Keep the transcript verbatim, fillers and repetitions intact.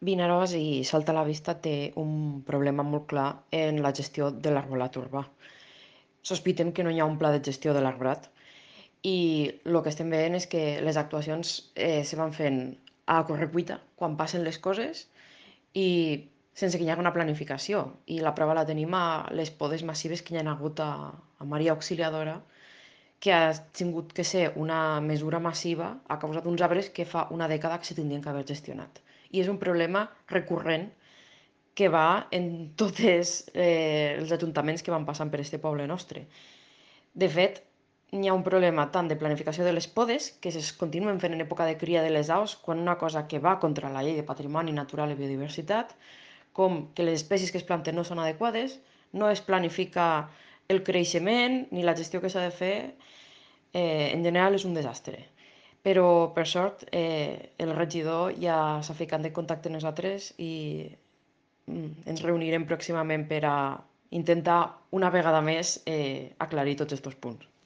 Vinaròs i Salta a la Vista té un problema molt clar en la gestió de l'arbolat urbà. Sospitem que no hi ha un pla de gestió de l'arbrat i el que estem veient és que les actuacions eh, se van fent a correcuita quan passen les coses i sense que hi hagi una planificació. I la prova la tenim a les podes massives que hi ha hagut a, a Maria Auxiliadora, que ha tingut que ser una mesura massiva a causa d'uns arbres que fa una dècada que se tindrien que haver gestionat. I és un problema recurrent que va en tots eh, els ajuntaments que van passant per este poble nostre. De fet, hi ha un problema tant de planificació de les podes, que es continuen fent en època de cria de les aus, quan una cosa que va contra la llei de patrimoni natural i biodiversitat, com que les espècies que es planten no són adequades, no es planifica el creixement ni la gestió que s'ha de fer, eh, en general és un desastre. Però, per sort, eh, el regidor ja s'ha ficat en contacte amb nosaltres i mm, ens reunirem pròximament per a intentar una vegada més eh, aclarir tots aquests punts.